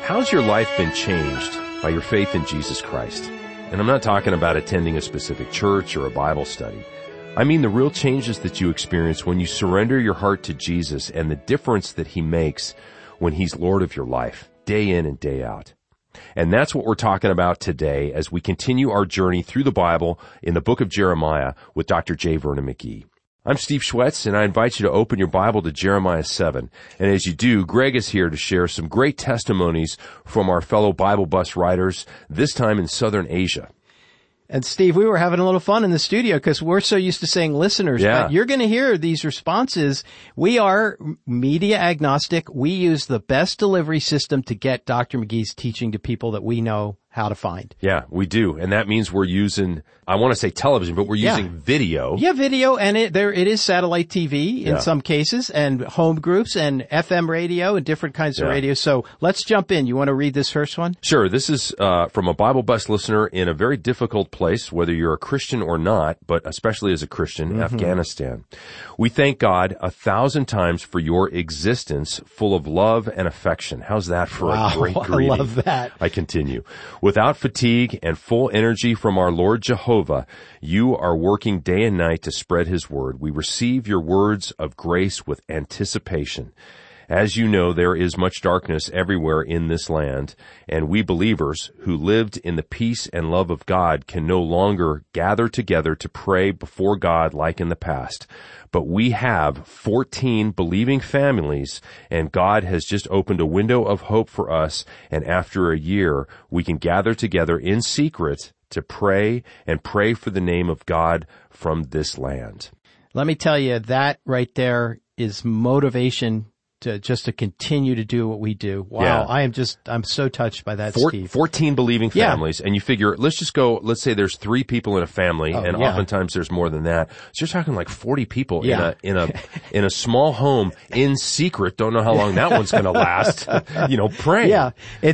How's your life been changed by your faith in Jesus Christ? And I'm not talking about attending a specific church or a Bible study. I mean the real changes that you experience when you surrender your heart to Jesus and the difference that He makes when He's Lord of your life, day in and day out. And that's what we're talking about today as we continue our journey through the Bible in the book of Jeremiah with Dr. J. Vernon McGee. I'm Steve Schwetz, and I invite you to open your Bible to Jeremiah 7. And as you do, Greg is here to share some great testimonies from our fellow Bible bus riders, this time in Southern Asia. And Steve, we were having a little fun in the studio because we're so used to saying listeners, but you're going to hear these responses. We are media agnostic. We use the best delivery system to get Dr. McGee's teaching to people that we know how to find. Yeah, we do. And that means we're using, I want to say television, but we're using video. Yeah, video. And it is satellite TV in some cases, and home groups and FM radio and different kinds of radio. So let's jump in. You want to read this first one? Sure. This is from a Bible Bus listener in a very difficult place, whether you're a Christian or not, but especially as a Christian, Afghanistan. We thank God 1,000 times for your existence full of love and affection. How's that for a great greeting? I love that. I continue. Without fatigue and full energy from our Lord Jehovah, you are working day and night to spread His word. We receive your words of grace with anticipation. As you know, there is much darkness everywhere in this land, and we believers who lived in the peace and love of God can no longer gather together to pray before God like in the past. But we have 14 believing families, and God has just opened a window of hope for us, and after a year, we can gather together in secret to pray and pray for the name of God from this land. Let me tell you, that right there is motivation to continue to do what we do. Wow. Yeah. I'm so touched by that, Steve. 14 believing families. And you figure, let's say there's 3 people in a family, oftentimes there's more than that. So you're talking like 40 people in a small home in secret. Don't know how long that one's going to last, praying. Yeah.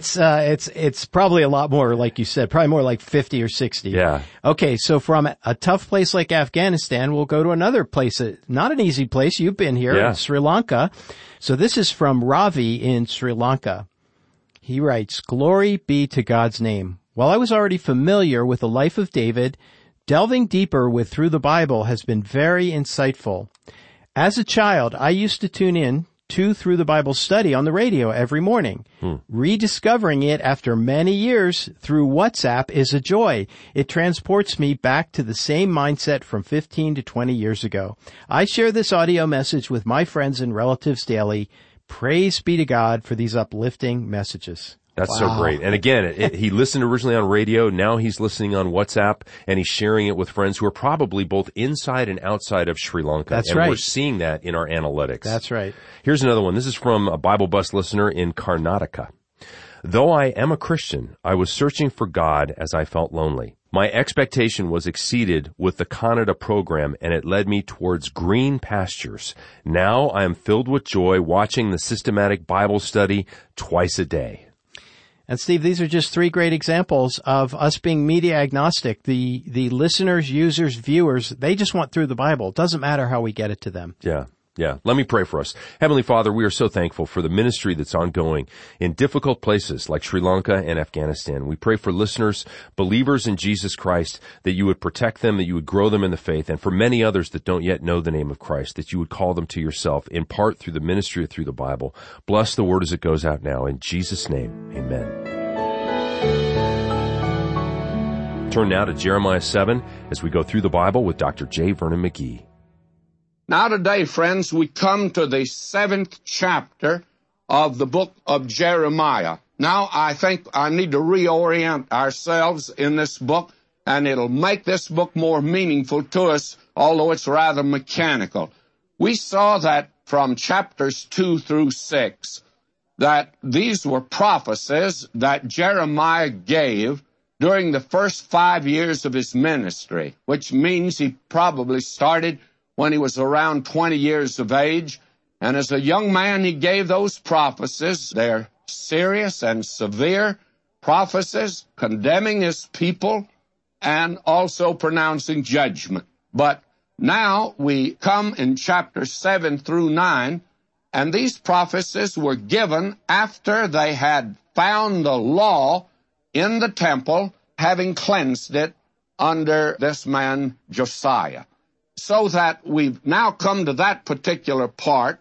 It's probably a lot more, like you said, probably more like 50 or 60. Yeah. Okay. So from a tough place like Afghanistan, we'll go to another place, not an easy place. You've been here, Sri Lanka. So this is from Ravi in Sri Lanka. He writes, "Glory be to God's name. While I was already familiar with the life of David, delving deeper with Through the Bible has been very insightful. As a child, I used to tune in to Through the Bible study on the radio every morning. Rediscovering it after many years through WhatsApp is a joy. It transports me back to the same mindset from 15 to 20 years ago. I share this audio message with my friends and relatives daily. Praise be to God for these uplifting messages." That's so great. And again, he listened originally on radio. Now he's listening on WhatsApp, and he's sharing it with friends who are probably both inside and outside of Sri Lanka. That's right. And we're seeing that in our analytics. That's right. Here's another one. This is from a Bible Bus listener in Karnataka. "Though I am a Christian, I was searching for God as I felt lonely. My expectation was exceeded with the Kannada program, and it led me towards green pastures. Now I am filled with joy watching the systematic Bible study twice a day." And Steve, these are just 3 great examples of us being media agnostic. The listeners, users, viewers, they just want Through the Bible. It doesn't matter how we get it to them. Yeah. Let me pray for us. Heavenly Father, we are so thankful for the ministry that's ongoing in difficult places like Sri Lanka and Afghanistan. We pray for listeners, believers in Jesus Christ, that you would protect them, that you would grow them in the faith, and for many others that don't yet know the name of Christ, that you would call them to yourself, in part through the ministry of Through the Bible. Bless the word as it goes out now. In Jesus' name, amen. Turn now to Jeremiah 7 as we go through the Bible with Dr. J. Vernon McGee. Now today, friends, we come to the 7th chapter of the book of Jeremiah. Now, I think I need to reorient ourselves in this book, and it'll make this book more meaningful to us, although it's rather mechanical. We saw that from chapters 2 through 6, that these were prophecies that Jeremiah gave during the first 5 years of his ministry, which means he probably started when he was around 20 years of age. And as a young man, he gave those prophecies. They're serious and severe prophecies, condemning his people and also pronouncing judgment. But now we come in chapters 7 through 9, and these prophecies were given after they had found the law in the temple, having cleansed it under this man Josiah. So that we've now come to that particular part,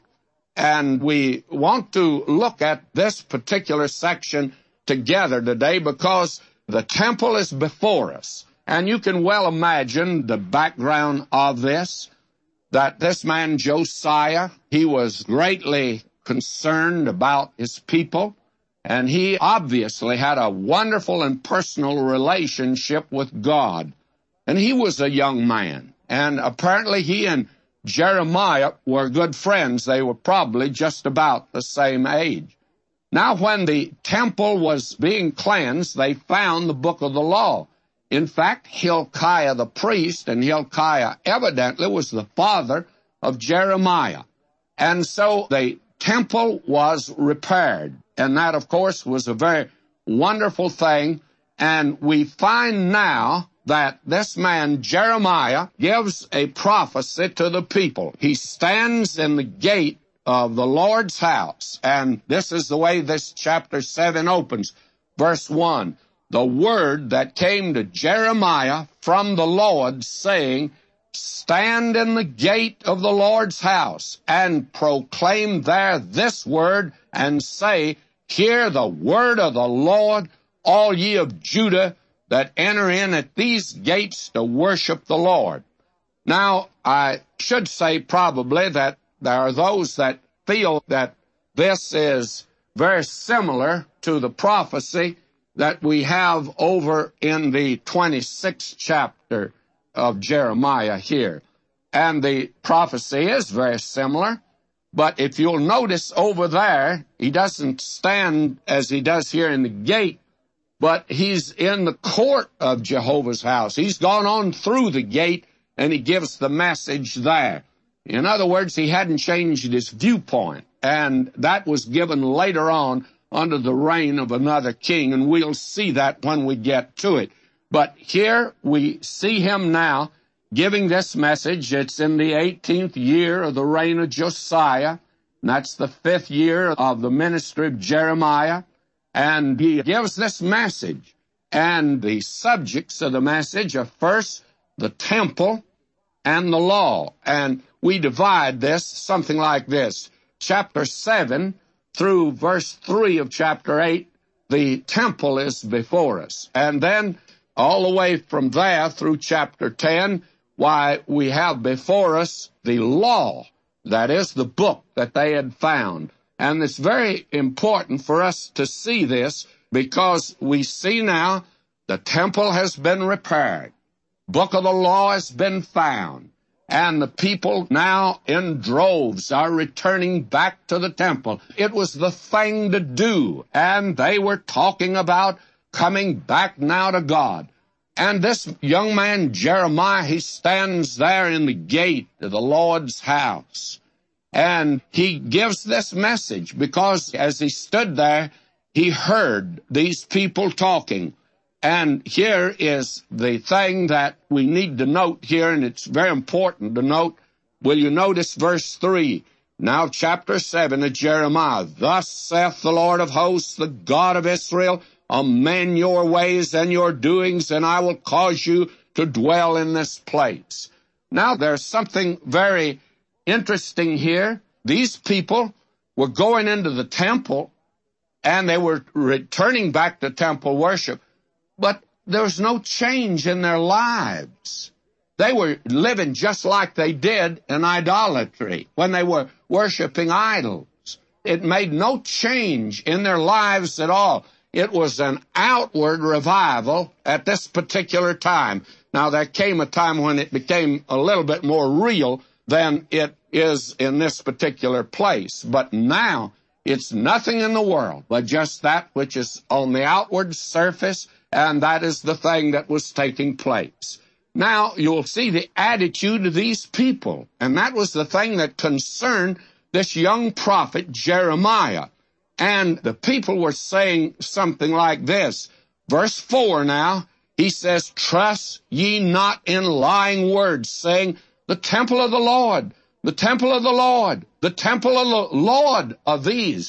and we want to look at this particular section together today because the temple is before us. And you can well imagine the background of this, that this man Josiah, he was greatly concerned about his people, and he obviously had a wonderful and personal relationship with God. And he was a young man, and apparently he and Jeremiah were good friends. They were probably just about the same age. Now, when the temple was being cleansed, they found the book of the law. In fact, Hilkiah the priest, and Hilkiah evidently was the father of Jeremiah. And so the temple was repaired. And that, of course, was a very wonderful thing. And we find now that this man, Jeremiah, gives a prophecy to the people. He stands in the gate of the Lord's house. And this is the way this chapter 7 opens. Verse 1, the word that came to Jeremiah from the Lord, saying, stand in the gate of the Lord's house, and proclaim there this word, and say, hear the word of the Lord, all ye of Judah, that enter in at these gates to worship the Lord. Now, I should say probably that there are those that feel that this is very similar to the prophecy that we have over in the 26th chapter of Jeremiah here. And the prophecy is very similar, but if you'll notice over there, he doesn't stand as he does here in the gate, but he's in the court of Jehovah's house. He's gone on through the gate, and he gives the message there. In other words, he hadn't changed his viewpoint, and that was given later on under the reign of another king, and we'll see that when we get to it. But here we see him now giving this message. It's in the 18th year of the reign of Josiah, and that's the 5th year of the ministry of Jeremiah. And he gives this message. And the subjects of the message are first the temple and the law. And we divide this something like this. Chapter 7 through verse 3 of chapter 8, the temple is before us. And then all the way from there through chapter 10, why, we have before us the law. That is the book that they had found. And it's very important for us to see this because we see now the temple has been repaired. Book of the law has been found. And the people now in droves are returning back to the temple. It was the thing to do. And they were talking about coming back now to God. And this young man, Jeremiah, he stands there in the gate of the Lord's house. And he gives this message because as he stood there, he heard these people talking. And here is the thing that we need to note here, and it's very important to note. Will you notice verse 3? Now chapter 7 of Jeremiah. Thus saith the Lord of hosts, the God of Israel, amend your ways and your doings, and I will cause you to dwell in this place. Now there's something very interesting here. These people were going into the temple, and they were returning back to temple worship, but there was no change in their lives. They were living just like they did in idolatry when they were worshiping idols. It made no change in their lives at all. It was an outward revival at this particular time. Now, there came a time when it became a little bit more real than it is in this particular place. But now, it's nothing in the world but just that which is on the outward surface, and that is the thing that was taking place. Now, you'll see the attitude of these people, and that was the thing that concerned this young prophet Jeremiah. And the people were saying something like this. Verse 4 now, he says, trust ye not in lying words, saying, the temple of the Lord, the temple of the Lord, the temple of the Lord of these.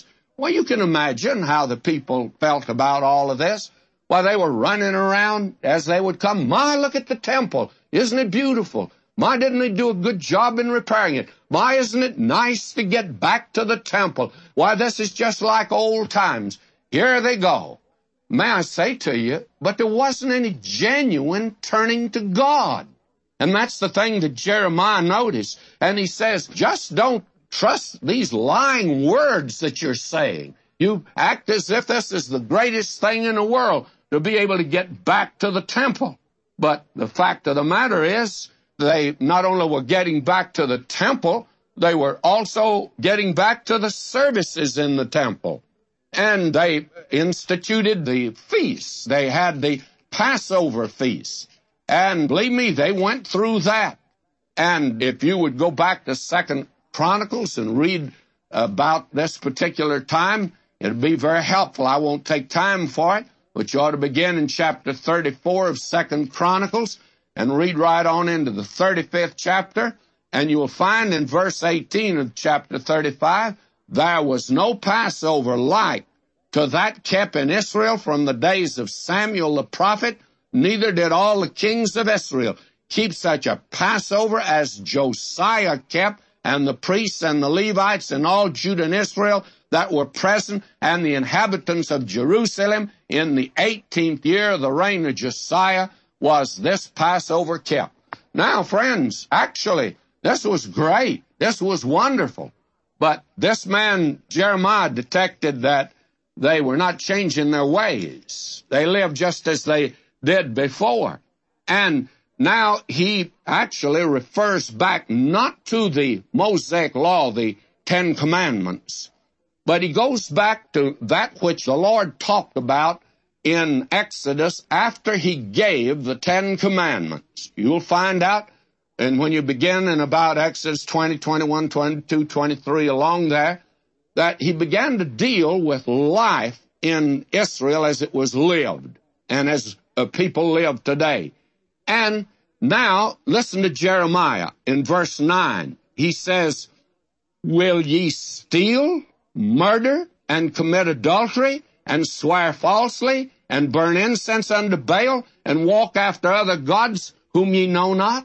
Well, you can imagine how the people felt about all of this. Why, they were running around as they would come. My, look at the temple. Isn't it beautiful? My, didn't they do a good job in repairing it? My, isn't it nice to get back to the temple? Why, this is just like old times. Here they go. May I say to you, but there wasn't any genuine turning to God. And that's the thing that Jeremiah noticed. And he says, just don't trust these lying words that you're saying. You act as if this is the greatest thing in the world, to be able to get back to the temple. But the fact of the matter is, they not only were getting back to the temple, they were also getting back to the services in the temple. And they instituted the feasts. They had the Passover feast. And believe me, they went through that. And if you would go back to 2 Chronicles and read about this particular time, it'd be very helpful. I won't take time for it, but you ought to begin in chapter 34 of 2 Chronicles and read right on into the 35th chapter, and you will find in verse 18 of chapter 35, there was no Passover like to that kept in Israel from the days of Samuel the prophet, neither did all the kings of Israel keep such a Passover as Josiah kept, and the priests and the Levites and all Judah and Israel that were present, and the inhabitants of Jerusalem in the 18th year of the reign of Josiah was this Passover kept. Now, friends, actually, this was great. This was wonderful. But this man, Jeremiah, detected that they were not changing their ways. They lived just as they did before. And now he actually refers back not to the Mosaic law, the 10 Commandments, but he goes back to that which the Lord talked about in Exodus after he gave the 10 Commandments. You'll find out, and when you begin in about Exodus 20, 21, 22, 23, along there, that he began to deal with life in Israel as it was lived and as people live today. And now, listen to Jeremiah in verse 9. He says, will ye steal, murder, and commit adultery, and swear falsely, and burn incense unto Baal, and walk after other gods whom ye know not?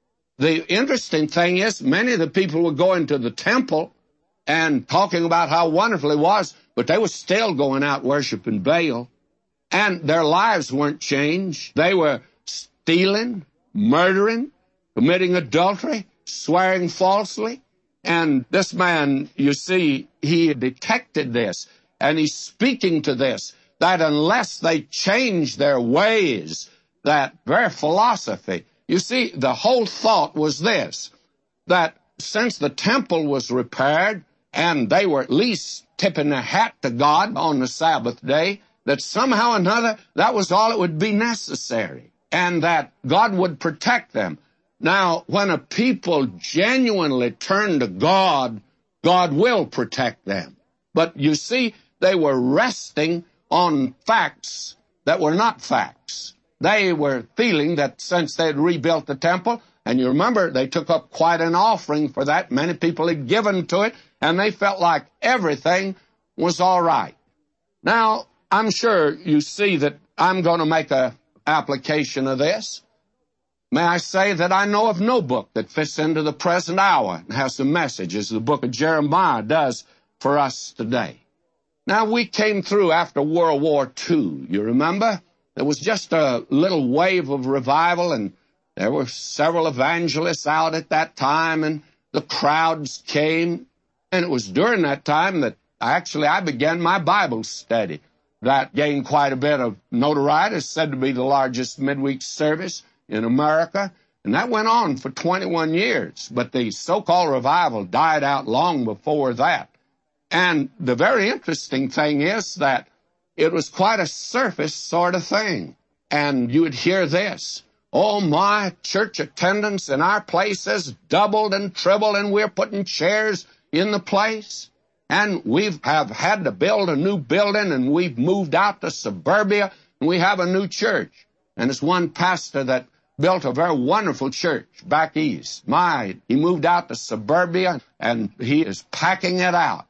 The interesting thing is, many of the people were going to the temple and talking about how wonderful it was, but they were still going out worshiping Baal. And their lives weren't changed. They were stealing, murdering, committing adultery, swearing falsely. And this man, you see, he detected this, and he's speaking to this, that unless they change their ways, that very philosophy, you see, the whole thought was this, that since the temple was repaired, and they were at least tipping their hat to God on the Sabbath day, that somehow or another, that was all it would be necessary, and that God would protect them. Now, when a people genuinely turn to God, God will protect them. But you see, they were resting on facts that were not facts. They were feeling that since they had rebuilt the temple, and you remember they took up quite an offering for that, many people had given to it, and they felt like everything was all right. Now, I'm sure you see that I'm going to make an application of this. May I say that I know of no book that fits into the present hour and has the message as the book of Jeremiah does for us today. Now, we came through after World War II, you remember? There was just a little wave of revival, and there were several evangelists out at that time, and the crowds came. And it was during that time that I began my Bible study. That gained quite a bit of notoriety. It's said to be the largest midweek service in America. And that went on for 21 years. But the so-called revival died out long before that. And the very interesting thing is that it was quite a surface sort of thing. And you would hear this, oh, my church attendance in our place has doubled and tripled, and we're putting chairs in the place. And we have had to build a new building, and we've moved out to suburbia, and we have a new church. And it's one pastor that built a very wonderful church back east. He moved out to suburbia, and he is packing it out.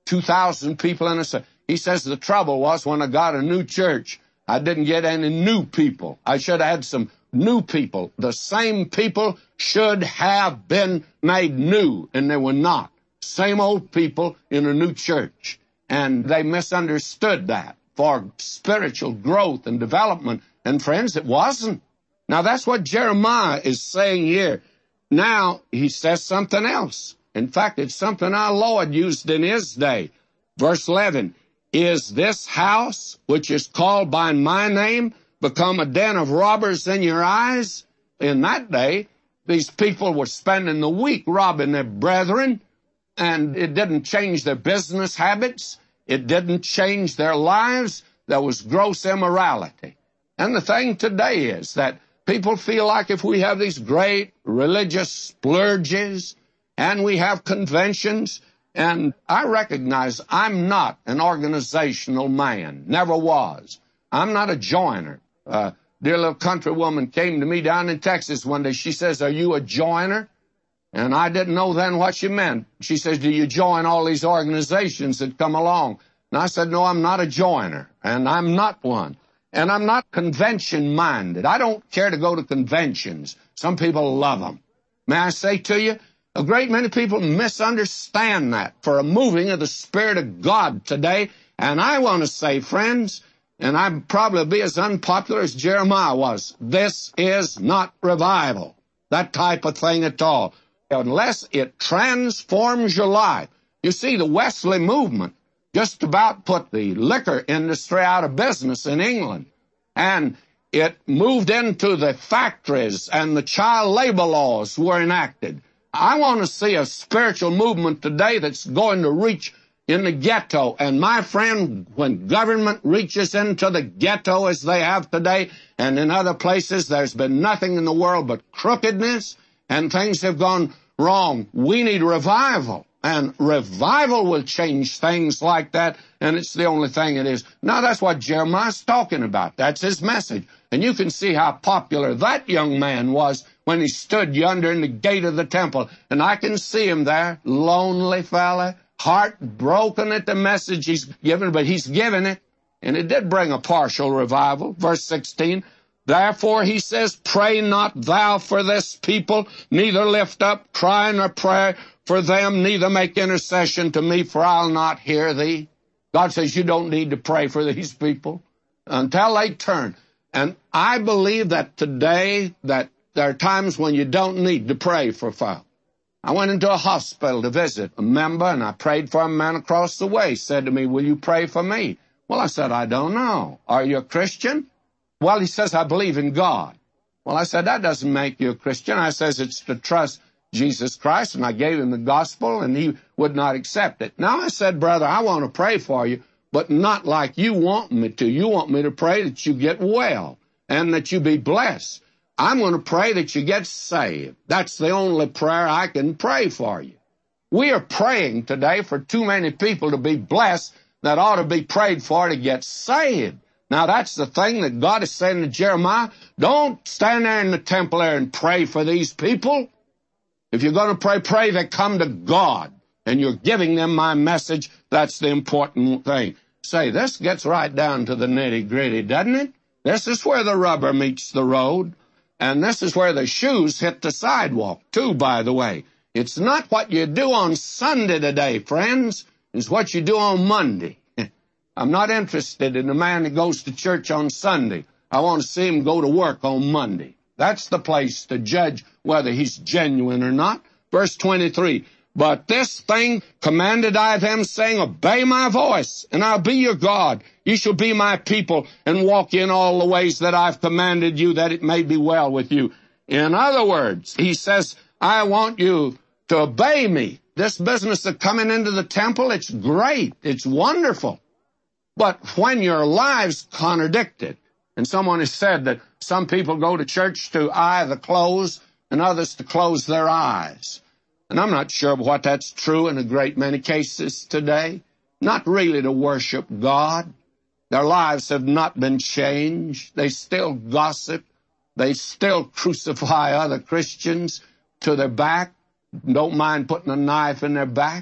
2,000 people in a service. He says the trouble was when I got a new church, I didn't get any new people. I should have had some new people. The same people should have been made new, and they were not. Same old people in a new church. And they misunderstood that for spiritual growth and development. And friends, it wasn't. Now that's what Jeremiah is saying here. Now he says something else. In fact, it's something our Lord used in his day. Verse 11, is this house, which is called by my name, become a den of robbers in your eyes? In that day, these people were spending the week robbing their brethren, and it didn't change their business habits. It didn't change their lives. There was gross immorality. And the thing today is that people feel like if we have these great religious splurges and we have conventions, and I recognize I'm not an organizational man, never was. I'm not a joiner. Dear little country woman came to me down in Texas one day. She says, are you a joiner? And I didn't know then what she meant. She says, do you join all these organizations that come along? And I said, no, I'm not a joiner, and I'm not one. And I'm not convention-minded. I don't care to go to conventions. Some people love them. May I say to you, a great many people misunderstand that for a moving of the Spirit of God today. And I want to say, friends, and I'd probably be as unpopular as Jeremiah was, this is not revival, that type of thing at all, unless it transforms your life. You see, the Wesley movement just about put the liquor industry out of business in England, and it moved into the factories, and the child labor laws were enacted. I want to see a spiritual movement today that's going to reach in the ghetto. And my friend, when government reaches into the ghetto as they have today, and in other places, there's been nothing in the world but crookedness, and things have gone wrong. We need revival. And revival will change things like that, and it's the only thing it is. Now, that's what Jeremiah's talking about. That's his message. And you can see how popular that young man was when he stood yonder in the gate of the temple. And I can see him there, lonely fella, heartbroken at the message he's given, but he's given it. And it did bring a partial revival. Verse 16, therefore, he says, pray not thou for this people, neither lift up cry nor prayer for them, neither make intercession to me, for I'll not hear thee. God says you don't need to pray for these people until they turn. And I believe that today that there are times when you don't need to pray for folk. I went into a hospital to visit a member, and I prayed for a man across the way. He said to me, will you pray for me? Well, I said, I don't know. Are you a Christian? Well, he says, I believe in God. Well, I said, that doesn't make you a Christian. I says, it's to trust Jesus Christ, and I gave him the gospel, and he would not accept it. Now, I said, brother, I want to pray for you, but not like you want me to. You want me to pray that you get well and that you be blessed. I'm going to pray that you get saved. That's the only prayer I can pray for you. We are praying today for too many people to be blessed that ought to be prayed for to get saved. Now, that's the thing that God is saying to Jeremiah. Don't stand there in the temple there and pray for these people. If you're going to pray, pray that come to God, and you're giving them my message. That's the important thing. Say, this gets right down to the nitty-gritty, doesn't it? This is where the rubber meets the road, and this is where the shoes hit the sidewalk, too, by the way. It's not what you do on Sunday today, friends. It's what you do on Monday. I'm not interested in the man that goes to church on Sunday. I want to see him go to work on Monday. That's the place to judge whether he's genuine or not. Verse 23, but this thing commanded I them, saying, obey my voice, and I'll be your God. You shall be my people, and walk in all the ways that I've commanded you, that it may be well with you. In other words, he says, I want you to obey me. This business of coming into the temple, it's great. It's wonderful. But when your lives contradict it, and someone has said that some people go to church to eye the clothes and others to close their eyes. And I'm not sure what that's true in a great many cases today. Not really to worship God. Their lives have not been changed. They still gossip. They still crucify other Christians to their back. Don't mind putting a knife in their back.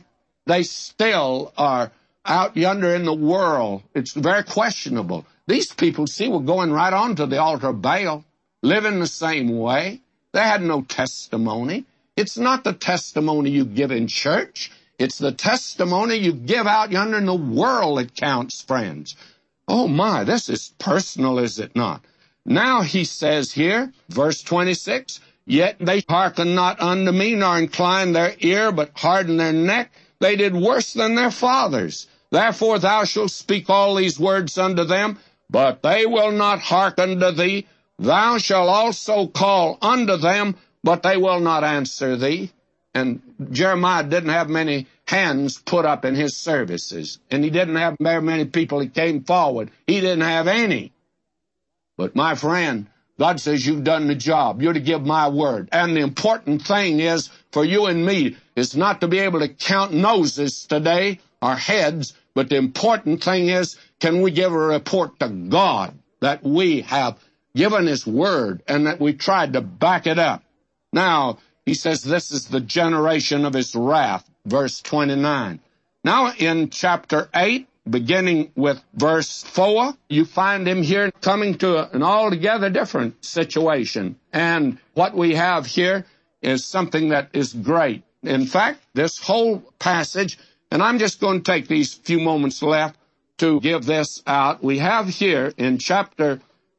they still are out yonder in the world. It's very questionable. These people, see, were going right on to the altar of Baal, living the same way. They had no testimony. It's not the testimony you give in church. It's the testimony you give out yonder in the world that counts, friends. Oh my, this is personal, is it not? Now he says here, verse 26, yet they hearken not unto me, nor incline their ear, but harden their neck. They did worse than their fathers. Therefore thou shalt speak all these words unto them, but they will not hearken to thee. Thou shalt also call unto them, but they will not answer thee. And Jeremiah didn't have many hands put up in his services, and he didn't have very many people that came forward. He didn't have any. But my friend, God says you've done the job. You're to give my word. And the important thing is, for you and me, is not to be able to count noses today, or heads, but the important thing is, can we give a report to God that we have given his word and that we tried to back it up? Now, he says this is the generation of his wrath, verse 29. Now, in chapter 8, beginning with verse 4, you find him here coming to an altogether different situation. And what we have here is something that is great. In fact, this whole passage, and I'm just going to take these few moments left to give this out. We have here in chapter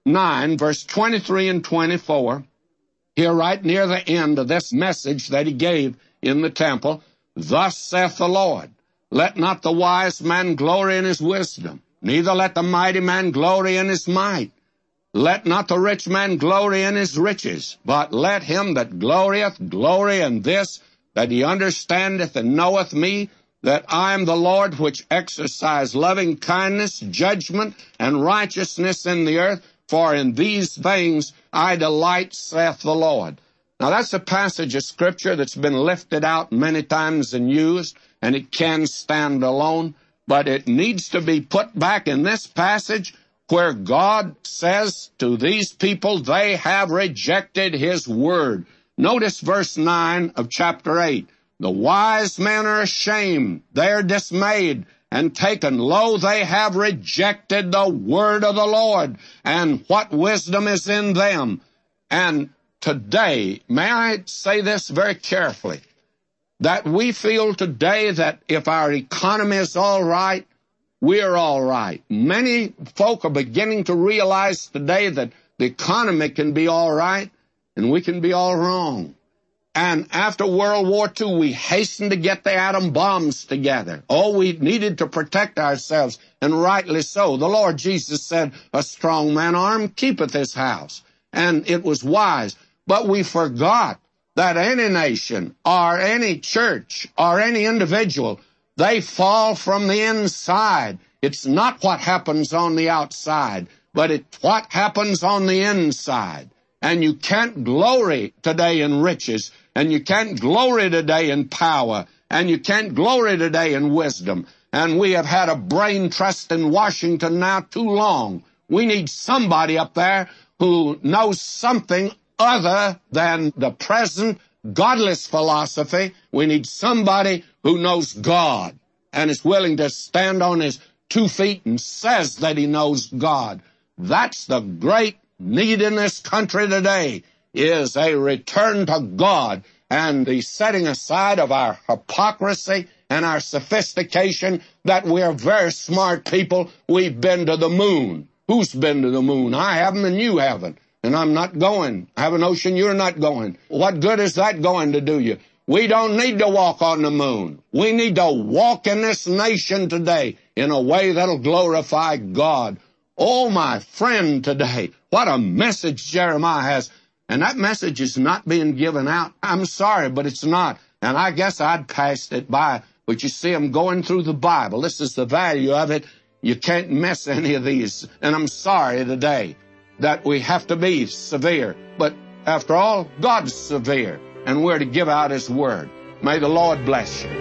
9, verse 23 and 24, here right near the end of this message that he gave in the temple, thus saith the Lord, let not the wise man glory in his wisdom, neither let the mighty man glory in his might. Let not the rich man glory in his riches, but let him that glorieth glory in this, that he understandeth and knoweth me, that I am the Lord which exercise loving kindness, judgment, and righteousness in the earth, for in these things I delight, saith the Lord. Now that's a passage of Scripture that's been lifted out many times and used, and it can stand alone, but it needs to be put back in this passage where God says to these people, they have rejected his word. Notice verse 9 of chapter 8. The wise men are ashamed, they are dismayed, and taken. Lo, they have rejected the word of the Lord, and what wisdom is in them. And today, may I say this very carefully, that we feel today that if our economy is all right, we're all right. Many folk are beginning to realize today that the economy can be all right, and we can be all wrong. And after World War II, we hastened to get the atom bombs together. Oh, we needed to protect ourselves, and rightly so. The Lord Jesus said, a strong man armed keepeth his house. And it was wise. But we forgot that any nation, or any church, or any individual, they fall from the inside. It's not what happens on the outside, but it's what happens on the inside. And you can't glory today in riches, and you can't glory today in power, and you can't glory today in wisdom. And we have had a brain trust in Washington now too long. We need somebody up there who knows something other than the present godless philosophy. We need somebody who knows God and is willing to stand on his 2 feet and says that he knows God. That's the great need in this country today, is a return to God and the setting aside of our hypocrisy and our sophistication, that we're very smart people. We've been to the moon. Who's been to the moon? I haven't, and you haven't. And I'm not going. I have a notion you're not going. What good is that going to do you? We don't need to walk on the moon. We need to walk in this nation today in a way that'll glorify God. Oh, my friend, today, what a message Jeremiah has. And that message is not being given out. I'm sorry, but it's not. And I guess I'd passed it by. But you see, I'm going through the Bible. This is the value of it. You can't miss any of these. And I'm sorry today that we have to be severe. But after all, God's severe, and we're to give out his word. May the Lord bless you.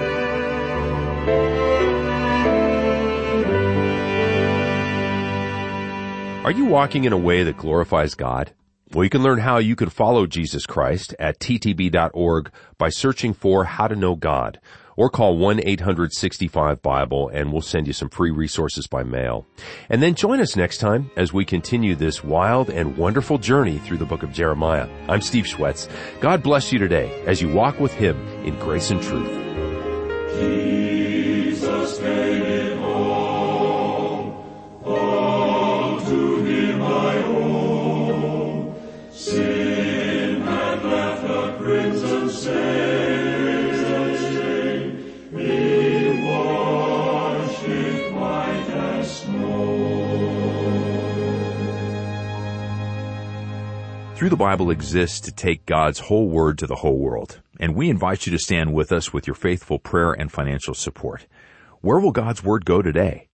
Are you walking in a way that glorifies God? Well, you can learn how you can follow Jesus Christ at ttb.org by searching for How to Know God. or call 1-800-65-BIBLE and we'll send you some free resources by mail. And then join us next time as we continue this wild and wonderful journey through the book of Jeremiah. I'm Steve Schwetz. God bless you today as you walk with Him in grace and truth. Jesus made it all to Him I owe. Sin had left a crimson stain, He washed it white as snow. Through the Bible exists to take God's whole word to the whole world, and we invite you to stand with us with your faithful prayer and financial support. Where will God's word go today?